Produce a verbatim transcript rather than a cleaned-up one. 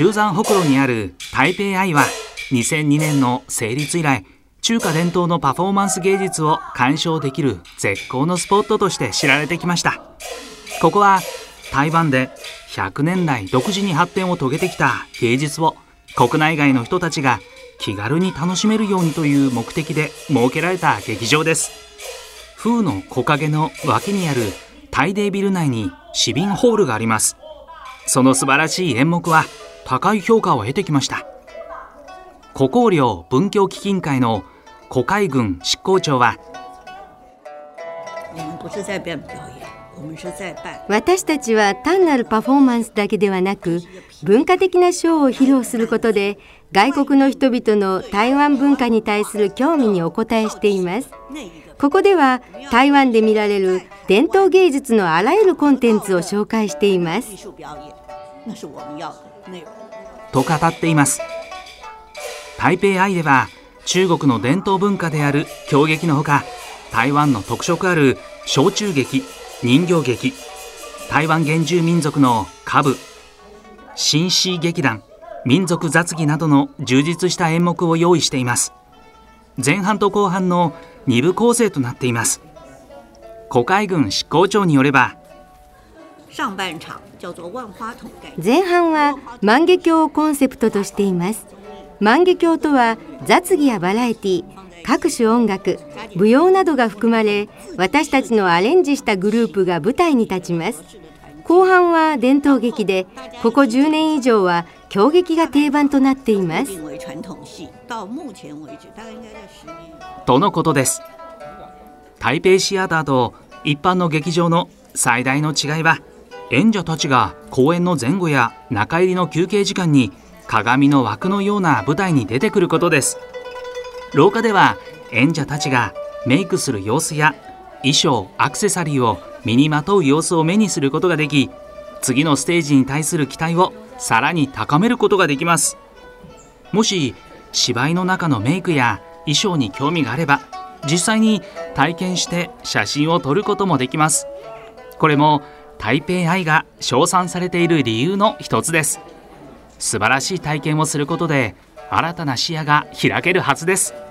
中山北路にある台北アイはにせんにねんの成立以来、中華伝統のパフォーマンス芸術を鑑賞できる絶好のスポットとして知られてきました。ここは台湾でひゃくねんだい独自に発展を遂げてきた芸術を国内外の人たちが気軽に楽しめるようにという目的で設けられた劇場です。風の木陰の脇にある台北ビル内に市民ホールがあります。その素晴らしい演目は高い評価を得てきました。古香寮文教基金会の古海軍執行長は、 私たちは単なるパフォーマンスだけではなく、文化的なショーを披露することで外国の人々の台湾文化に対する興味にお応えしています。ここでは台湾で見られる伝統芸術のあらゆるコンテンツを紹介していますと語っています。台北アイでは中国の伝統文化である京劇のほか、台湾の特色ある小中劇、人形劇、台湾原住民族の歌舞、新詩劇団、民族雑技などの充実した演目を用意しています。前半と後半のに部構成となっています。古海軍執行長によれば、 前半は万華鏡をコンセプトとしています。万華鏡とは雑技やバラエティ、各種音楽、舞踊などが含まれ、私たちのアレンジしたグループが舞台に立ちます。後半は伝統劇で、ここじゅうねん以上は京劇が定番となっていますとのことです。台北シアターと一般の劇場の最大の違いは、演者たちが公演の前後や中入りの休憩時間に鏡の枠のような舞台に出てくることです。廊下では演者たちがメイクする様子や衣装、アクセサリーを身にまとう様子を目にすることができ、次のステージに対する期待をさらに高めることができます。もし芝居の中のメイクや衣装に興味があれば、実際に体験して写真を撮ることもできます。これも台北アイが称賛されている理由の一つです。素晴らしい体験をすることで新たな視野が開けるはずです。